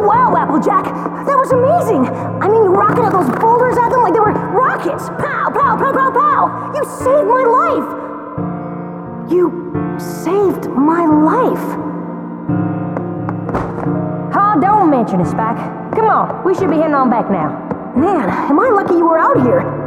Wow, Applejack, that was amazing. I mean, you rocketed those boulders at them like they were rockets. Pow, pow, pow, pow, pow. You saved my life. You saved my life. Oh, don't mention it, Spike. Come on, we should be heading on back now. Man, am I lucky you were out here.